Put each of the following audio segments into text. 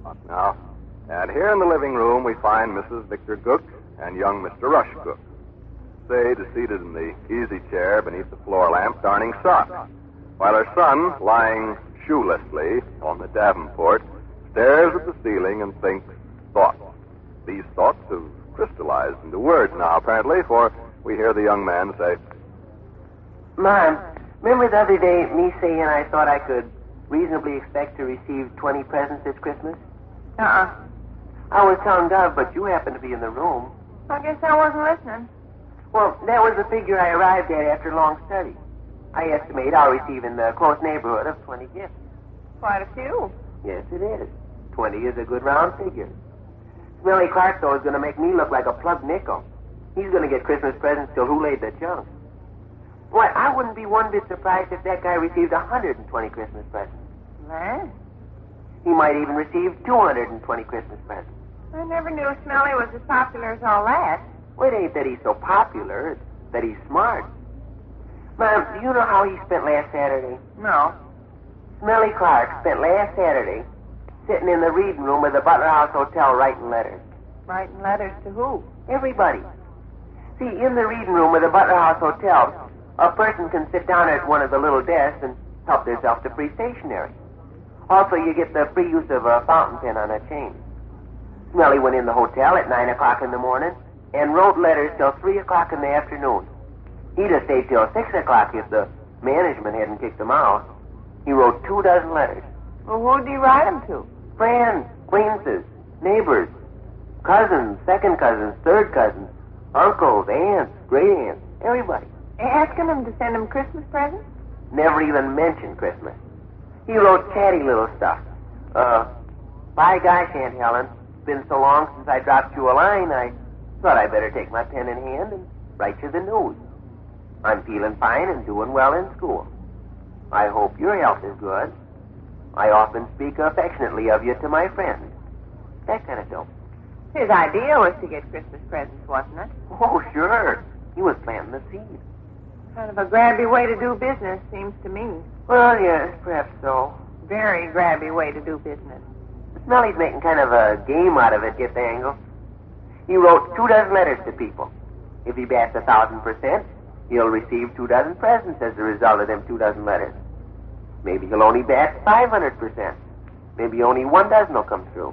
Now, and here in the living room we find Mrs. Victor Gook and young Mr. Rush Gook. Sade is seated in the easy chair beneath the floor lamp darning socks, while her son, lying shoelessly on the davenport, stares at the ceiling and thinks thoughts. These thoughts have crystallized into words now, apparently, for we hear the young man say, Mom, remember the other day me saying I thought I could reasonably expect to receive 20 presents this Christmas? Uh-uh. I was telling Dove, but you happened to be in the room. I guess I wasn't listening. Well, that was the figure I arrived at after long study. I estimate I'll receive in the close neighborhood of 20 gifts. Quite a few. Yes, it is. 20 is a good round figure. Smelly Clark, though, is going to make me look like a plugged nickel. He's going to get Christmas presents till who laid the junk. Boy, I wouldn't be one bit surprised if that guy received 120 Christmas presents. What? He might even receive 220 Christmas presents. I never knew Smelly was as popular as all that. Well, it ain't that he's so popular, it's that he's smart. Mom, do you know how he spent last Saturday? No. Smelly Clark spent last Saturday sitting in the reading room of the Butler House Hotel writing letters. Writing letters to who? Everybody. See, in the reading room of the Butler House Hotel, a person can sit down at one of the little desks and help themselves to free stationery. Also, you get the free use of a fountain pen on a chain. Smelly went in the hotel at 9 o'clock in the morning and wrote letters till 3 o'clock in the afternoon. He'd have stayed till 6 o'clock if the management hadn't kicked him out. He wrote 24 letters. Well, who'd he write them to? Friends, acquaintances, neighbors, cousins, second cousins, third cousins, uncles, aunts, great aunts, everybody. Asking them to send him Christmas presents? Never even mentioned Christmas. He wrote chatty little stuff. By gosh, Aunt Helen, it's been so long since I dropped you a line, I thought I'd better take my pen in hand and write you the news. I'm feeling fine and doing well in school. I hope your health is good. I often speak affectionately of you to my friends. That kind of dope. His idea was to get Christmas presents, wasn't it? Oh, sure. He was planting the seed. Kind of a grabby way to do business, seems to me. Well, yes, perhaps so. Very grabby way to do business. Smelly's making kind of a game out of it, get the angle. He wrote 24 letters to people. If he bats 1,000%, he'll receive 24 presents as a result of them 24 letters. Maybe he'll only bat 500%. Maybe only 12 will come through.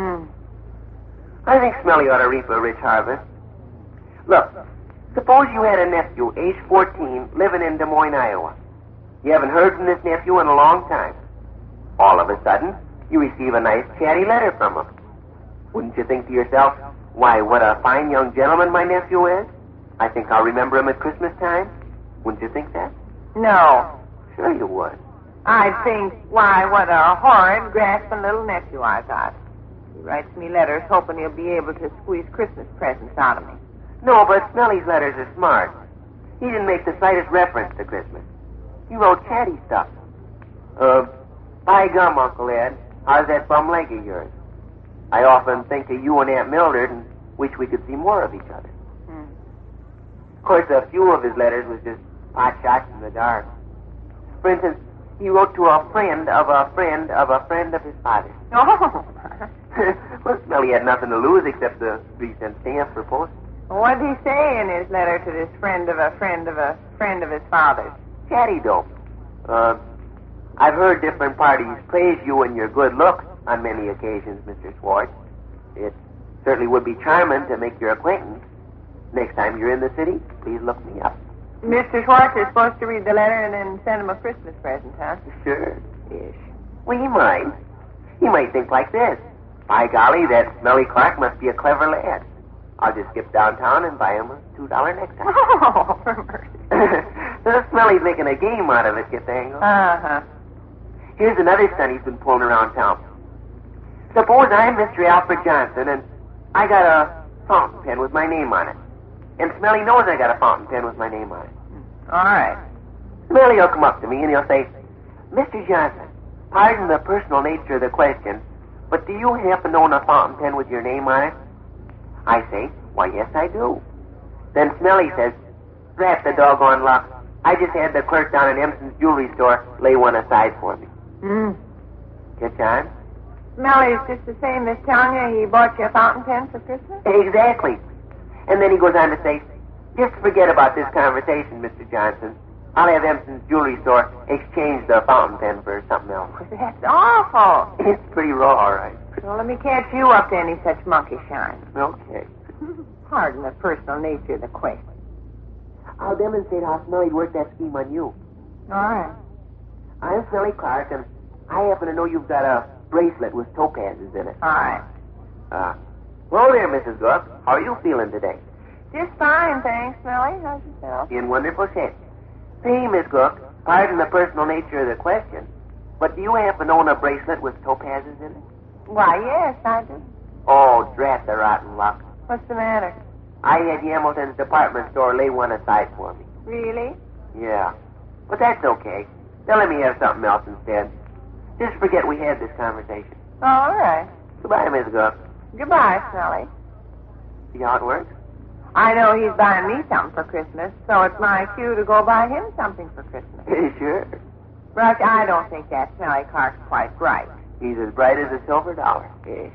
I think Smelly ought to reap a rich harvest. Look, suppose you had a nephew, age 14, living in Des Moines, Iowa. You haven't heard from this nephew in a long time. All of a sudden, you receive a nice chatty letter from him. Wouldn't you think to yourself, why, what a fine young gentleman my nephew is? I think I'll remember him at Christmas time. Wouldn't you think that? No. Sure you would. I'd think, why, what a horrid, grasping little nephew I got. He writes me letters hoping he'll be able to squeeze Christmas presents out of me. No, but Smelly's letters are smart. He didn't make the slightest reference to Christmas. He wrote chatty stuff. By gum, Uncle Ed, how's that bum leg of yours? I often think of you and Aunt Mildred and wish we could see more of each other. Of course, a few of his letters was just pot shots in the dark. For instance, he wrote to a friend of a friend of a friend of his father. Oh. Well, Smelly had nothing to lose except the 3-cent stamp for postage. What did he say in his letter to this friend of a friend of a friend of his father's? Chatty dope. I've heard different parties praise you and your good looks on many occasions, Mr. Schwartz. It certainly would be charming to make your acquaintance. Next time you're in the city, please look me up. Mr. Schwartz is supposed to read the letter and then send him a Christmas present, huh? Sure. Yes. Well, he might. He might think like this. By golly, that Smelly Clark must be a clever lad. I'll just skip downtown and buy him a $2 necktie. Oh, for mercy. The Smelly's making a game out of it, get the angle? Uh-huh. Here's another stunt he's been pulling around town. Suppose I'm Mr. Alfred Johnson, and I got a fountain pen with my name on it. And Smelly knows I got a fountain pen with my name on it. All right. Smelly will come up to me and he'll say, Mr. Johnson, pardon the personal nature of the question, but do you happen to own a fountain pen with your name on it? I say, why, yes, I do. Then Smelly says, drat the doggone luck. I just had the clerk down at Empson's jewelry store lay one aside for me. Catch on? Smelly's just the same as telling you he bought you a fountain pen for Christmas? Exactly. And then he goes on to say, just forget about this conversation, Mr. Johnson. I'll have Empson's jewelry store exchange the fountain pen for something else. That's awful. It's pretty raw, all right. Well, let me catch you up to any such monkey shine. Okay. Pardon the personal nature of the question. I'll demonstrate how Smelly'd work that scheme on you. All right. I'm Smelly Clark, and I happen to know you've got a bracelet with topazes in it. All right. Well there, Mrs. Gook. How are you feeling today? Just fine, thanks, Smelly. How's yourself? In wonderful shape. Say, Miss Gook, pardon the personal nature of the question, but do you happen to own a bracelet with topazes in it? Why, yes, I do. Oh, drat the rotten luck. What's the matter? I had Hamilton's department store lay one aside for me. Really? Yeah. But that's okay. They'll let me have something else instead. Just forget we had this conversation. All right. Goodbye, Miss Gook. Goodbye, Smelly. See how it works? I know he's buying me something for Christmas, so it's my cue to go buy him something for Christmas. Sure. Rush, I don't think that Smelly Clark's quite bright. He's as bright as a silver dollar. Ish.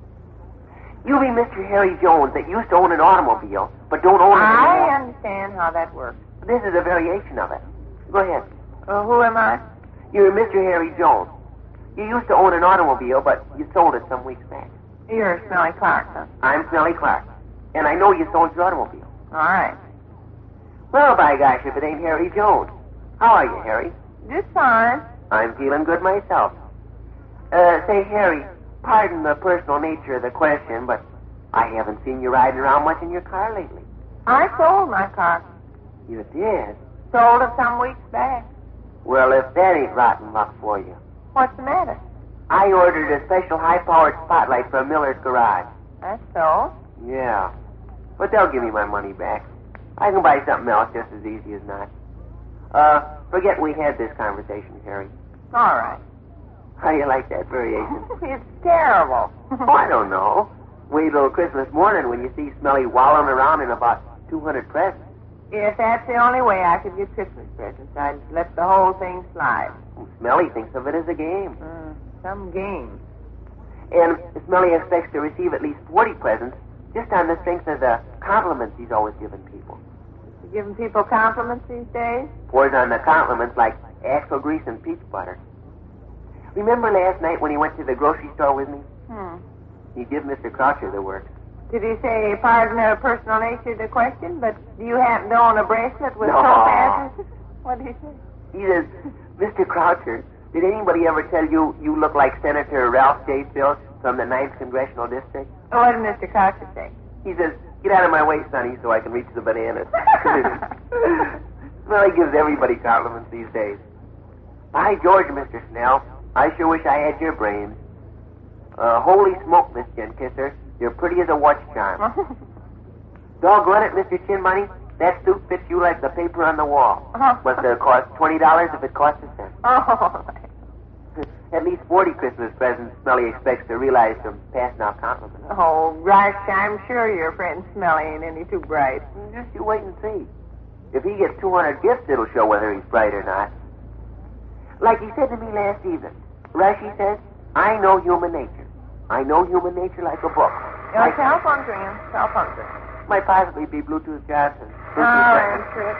You be Mr. Harry Jones that used to own an automobile, but don't own it anymore. I understand how that works. This is a variation of it. Go ahead. Who am I? You're Mr. Harry Jones. You used to own an automobile, but you sold it some weeks back. You're Smelly Clark, huh? I'm Smelly Clark, and I know you sold your automobile. All right. Well, by gosh, if it ain't Harry Jones. How are you, Harry? Just fine. I'm feeling good myself. Say, Harry, pardon the personal nature of the question, but I haven't seen you riding around much in your car lately. I sold my car. You did? Sold it some weeks back. Well, if that ain't rotten luck for you. What's the matter? I ordered a special high-powered spotlight from Miller's Garage. That's so. Yeah. But they'll give me my money back. I can buy something else just as easy as not. Forget we had this conversation, Harry. All right. How do you like that variation? It's terrible. Oh, I don't know. Wait till Christmas morning when you see Smelly wallowing around in about 200 presents. If that's the only way I could get Christmas presents, I'd let the whole thing slide. Smelly thinks of it as a game. Some game. And Smelly expects to receive at least 40 presents just on the strength of the compliments he's always given people. You giving people compliments these days? Pours on the compliments like axle grease and peach butter. Remember last night when he went to the grocery store with me? He gave Mr. Croucher the works. Did he say, pardon the personal nature of the question, but do you happen to own a bracelet with No. topazes? What did he say? He says, Mr. Croucher, did anybody ever tell you you look like Senator Ralph J. Filch from the 9th Congressional District? What did Mr. Croucher say? He says, get out of my way, Sonny, so I can reach the bananas. Well, he gives everybody compliments these days. By George, Mr. Snell, I sure wish I had your brains. Holy smoke, Miss Chin Kisser, you're pretty as a watch charm. Doggone it, Mr. Chin Money, that suit fits you like the paper on the wall. Must have cost $20 if it cost a cent. Oh, At least 40 Christmas presents Smelly expects to realize from passing out compliments. oh, Rush, I'm sure your friend Smelly ain't any too bright. Just you wait and see. If he gets 200 gifts, it'll show whether he's bright or not. Like he said to me last evening, Rush, he says, I know human nature. I know human nature like a book. Your cell phone's ringing. Cell phone's ringing. Might possibly be Bluetooth Johnson. I'll answer it.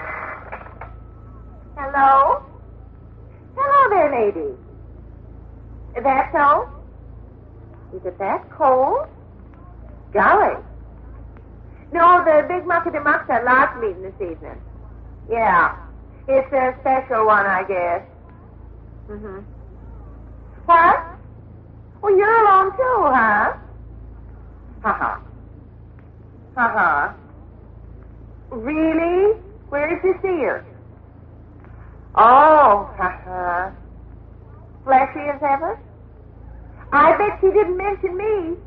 Hello? Hello there, lady. That so? Is it that cold? Golly. No, the big muckety-muck's at last meeting this evening. Yeah. It's a special one, I guess. What? Well, you're alone too, huh? Ha-ha. Ha-ha. Really? Where did you see her? Oh, ha-ha. Fleshy as ever? I bet she didn't mention me.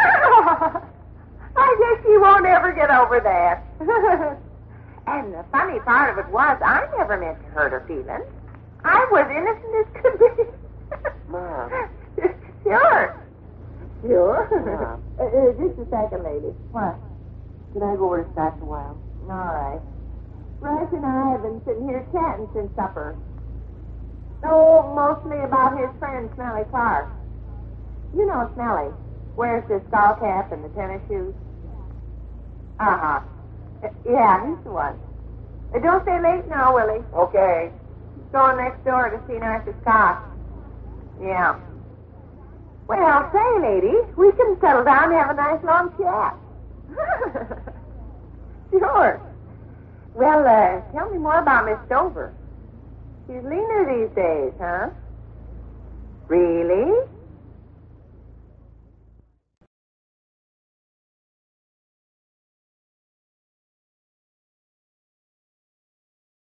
I guess she won't ever get over that. And the funny part of it was, I never meant to hurt her feelings. I was innocent as could be. Mom. Sure. Mom. Just a second, lady. What? Can I go over to Scott's a while? All right. Rush and I have been sitting here chatting since supper. Oh, mostly about his friend, Smelly Clark. You know Smelly. Wears the skull cap and the tennis shoes. Uh-huh. Yeah, he's the one. Don't stay late now, Willie. Okay. Going next door to see Arthur Scott. Yeah. Well, say, lady, we can settle down and have a nice long chat. Sure. Well, tell me more about Miss Stover. She's leaner these days, huh? Really?